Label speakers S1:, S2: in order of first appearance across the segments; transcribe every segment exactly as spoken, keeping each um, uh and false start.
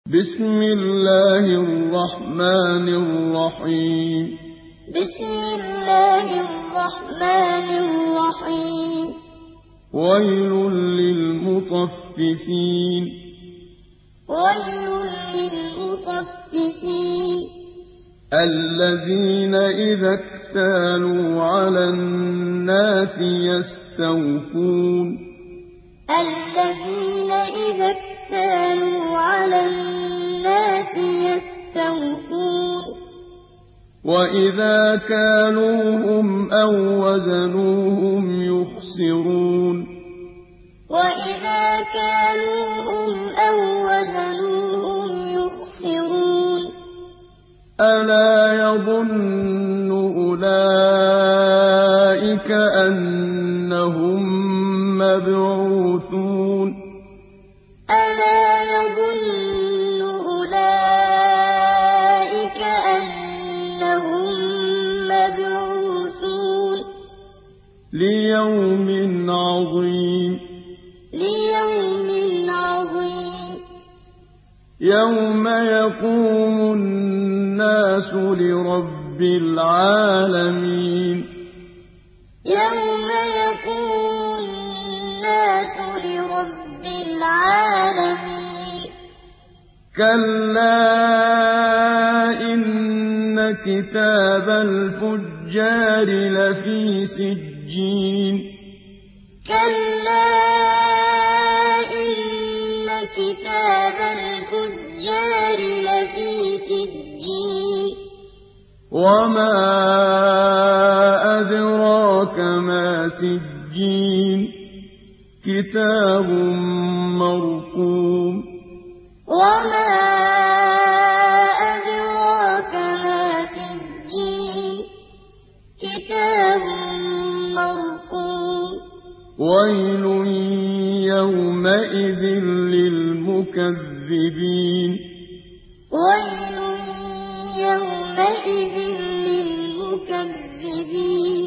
S1: بسم الله الرحمن الرحيم
S2: بسم الله الرحمن الرحيم
S1: ويل للمطففين
S2: ويل للمطففين
S1: الذين إذا اكتالوا على الناس يستوفون
S2: الذين إذا اكتالوا على الناس يستوفون
S1: وإذا كالوهم أو وزنوهم يخسرون
S2: وإذا كالوهم أو وزنوهم يخسرون
S1: ألا يظن أولئك أنهم مبعوثون
S2: ألا يظن أولئك أنهم مبعوثون
S1: ليوم عظيم
S2: ليوم عظيم
S1: يوم يقوم الناس لرب العالمين
S2: يوم يقوم الناس لرب العالمين
S1: كلا إن كتاب الفجار لفي سجين
S2: كلا إن كتاب الفجار لفي سجين
S1: وما أدراك ما سجين كتاب مرقوم
S2: وما أدراك ما سجين كتاب مرقوم
S1: ويل يومئذ للمكذبين
S2: ويل يومئذ للمكذبين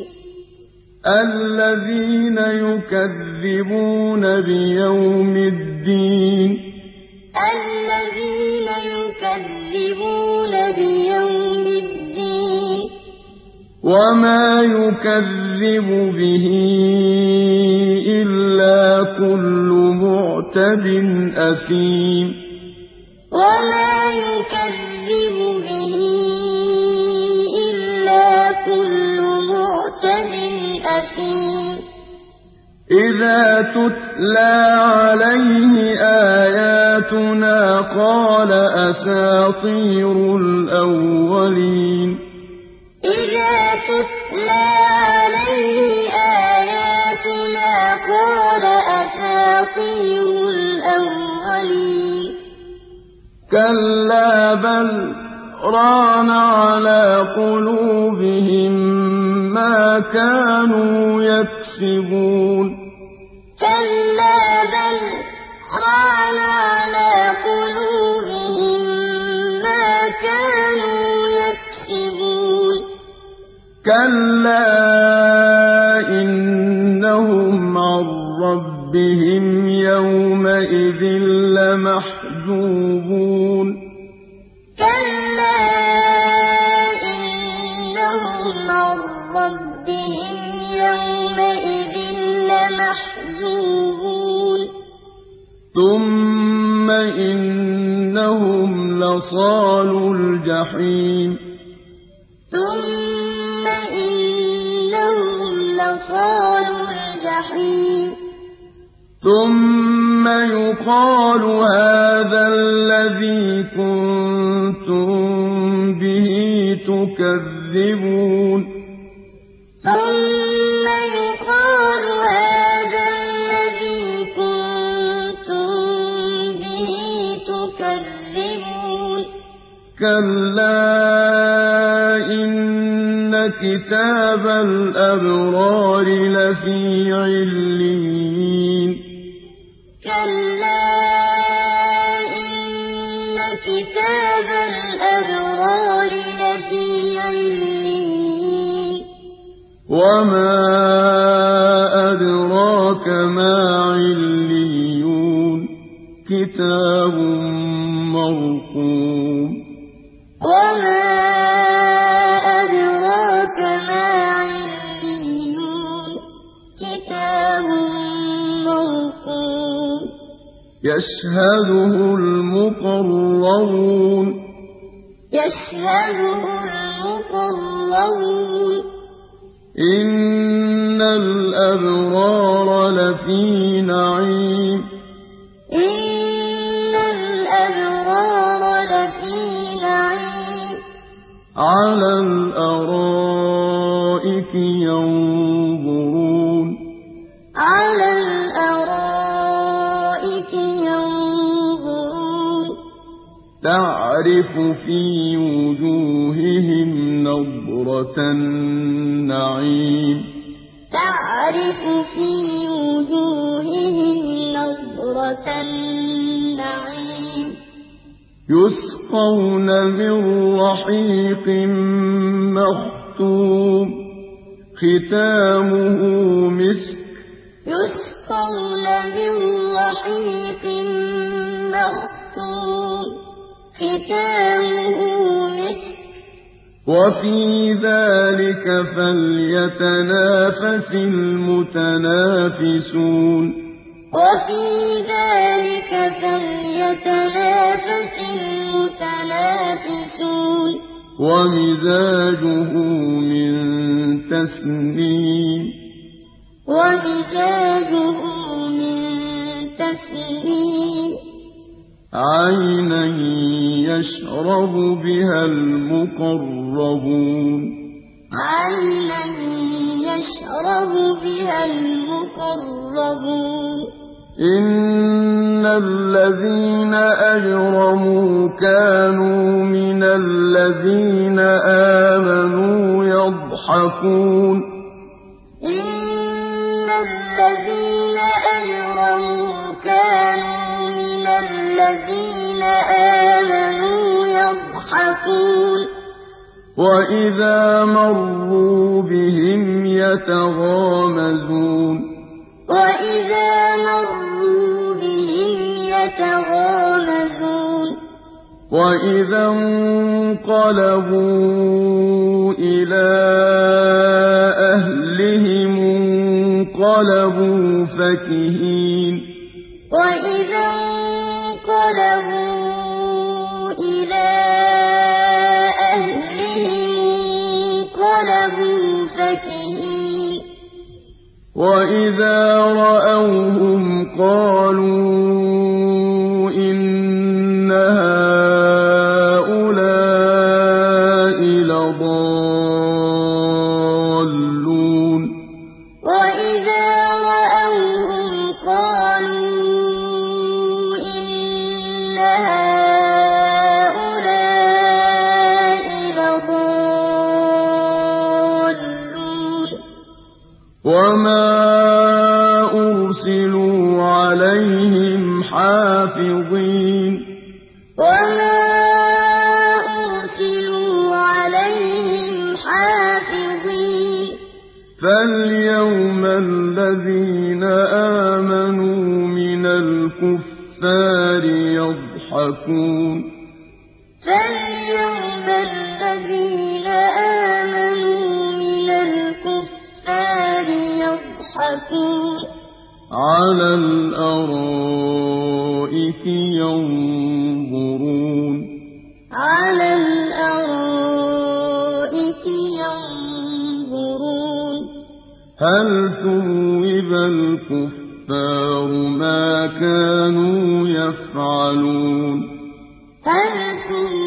S1: الذين يكذبون بيوم الدين
S2: الذين يكذبون بيوم الدين
S1: وما يكذب به إلا كل معتد أثيم
S2: وما يكذب به إلا كل معتد أثيم
S1: إذا تتلى عليه آياتنا قال أساطير الأولين
S2: إذا تتلى عليه آياتنا قال أساطير الأولين
S1: كلا بل ران على قلوبهم ما كانوا يكسبون
S2: كلا بل ران على قلوبهم ما كانوا يكسبون
S1: كلا إنهم عن ربهم يومئذ لمحجوبون
S2: كلا إنهم عن ربهم يومئذ لمحجوبون
S1: ثم إنهم لصالو الجحيم
S2: ثم إنهم لصالو الجحيم
S1: ثم يقال هذا الذي كنتم به تكذبون
S2: ثم يقال هذا الذي كنتم به تكذبون
S1: كلا إن كتاب الأبرار لفي عليين
S2: كلا إن كتاب الأبرار لفي عليين
S1: وما أدراك ما عليون كتاب مرقوم
S2: وما أدراك ما عليون كتاب مرقوم
S1: يشهده المقربون
S2: يشهده المقربون
S1: إن الأبرار لفي نعيم
S2: إن الأبرار لفي نعيم
S1: على الأرائك ينظرون
S2: على الأرائك ينظرون
S1: تعرف في وجوههم نضرة النعيم
S2: تعرف في وجوههم نضرة النعيم
S1: يسقون من رحيق مختوم ختامه مسك
S2: يسقون من رحيق مختوم ختامه مسك
S1: وفي ذلك فليتنافس المتنافسون
S2: وفي ذلك فليتنافس المتنافسون
S1: ومزاجه من تسنيم
S2: ومزاجه من تسنيم
S1: عينا يشرب بها المقربون
S2: عينا يشرب بها المقربون
S1: إن الذين أجرموا كانوا من الذين آمنوا يضحكون
S2: إن الذين أجرموا كانوا من الذين آمنوا يضحكون
S1: وإذا مروا بهم يتغامزون
S2: وإذا مروا بهم يتغامزون
S1: وإذا انقلبوا إلى أهلهم انقلبوا فكهين
S2: وإذا انقلبوا إلى أهلهم انقلبوا فكهين
S1: وإذا رأوهم قالوا إن هؤلاء لضالون
S2: وإذا رأوهم قالوا إن هؤلاء لضالون
S1: وما أرسلوا عليهم حافظين
S2: وما أرسلوا عليهم حافظين
S1: فاليوم الذين آمنوا من الكفار يضحكون
S2: فاليوم الذين آمنوا من الكفار يضحكون
S1: على الأرائك ينظرون
S2: على الأرائك ينظرون
S1: هل ثوب الكفار ما كانوا يفعلون
S2: هل ثوب